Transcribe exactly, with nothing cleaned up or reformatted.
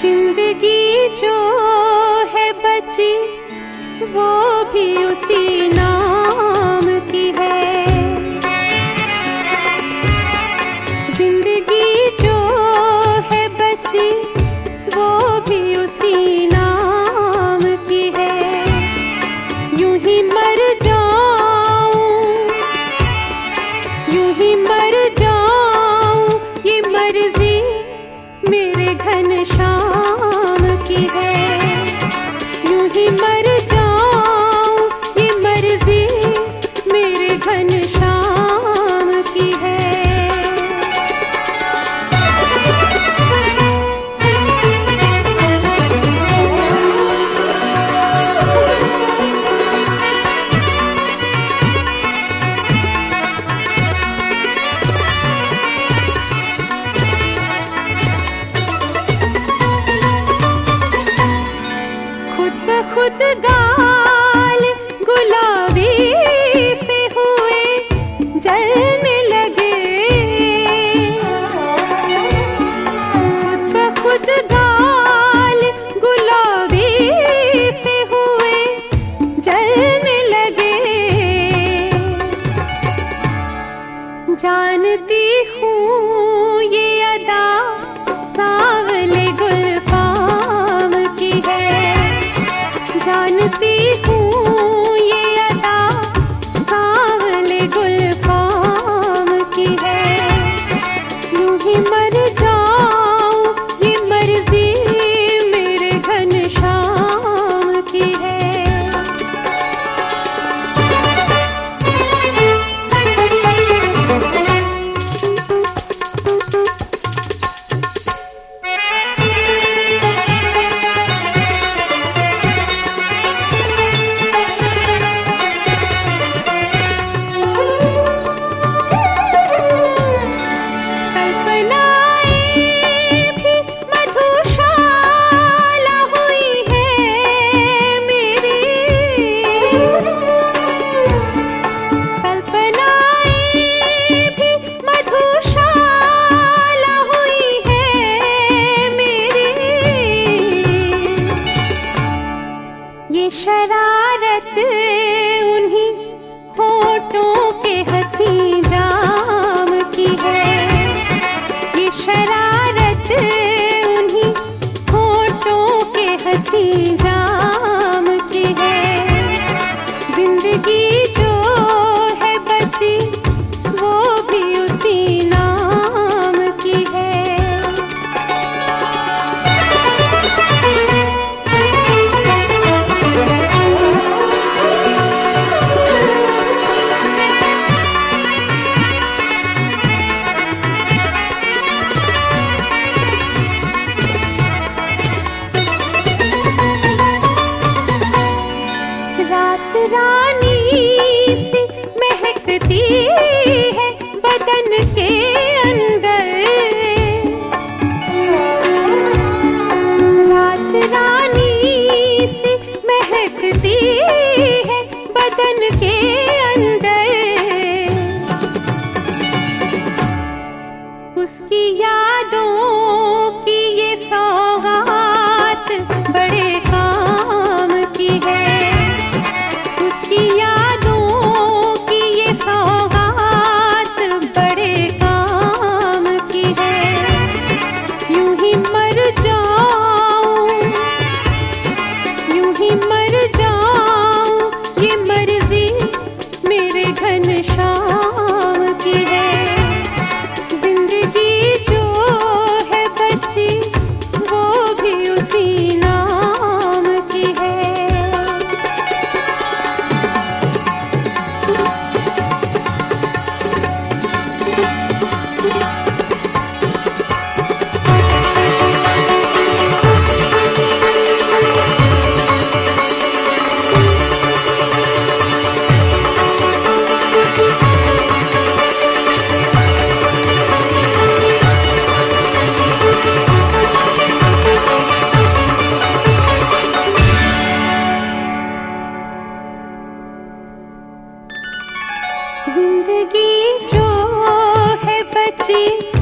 जिंदगी जो है बची वो भी उसी नाम की है। जिंदगी जो है बची वो भी उसी नाम की है। यूं ही मर जाऊं, यूं ही मर जाऊं, ये मर्जी मेरे घनश्याम की है। यूं ही मर जाऊं, ये मर्जी मेरे घनश्याम की है। खुद गाल गुलाबी से हुए जलने लगे। खुद ब खुद गाल गुलाबी से हुए जलने लगे। जानती हूँ ये अदा सांवले गुलफाम की है। जानती हूँ ये अदा सांवले गुलफाम की है। यूं ही मर जाऊं, ये मर्जी मेरे घनश्याम की है। ये शरारत उन्हीं होठों के हंसी जाम की है। ये शरारत उन्हीं होठों के हंसी जाम की है। जिंदगी जो है बची वो भी उसी नाम की है। रात रानी सी महकती है बदन के अंदर। रात रानी सी महकती है बदन के अंदर। उसकी यादों की ये सौगात बड़े काम की है। उसकी यादों की ये सौगात बड़े काम की है। यूं ही मर जाऊं, यूं ही मर जाऊं, ये मर्जी मेरे घनश्याम की है। जिंदगी जो है बची वो भी उसी नाम की है। जिंदगी जो है बची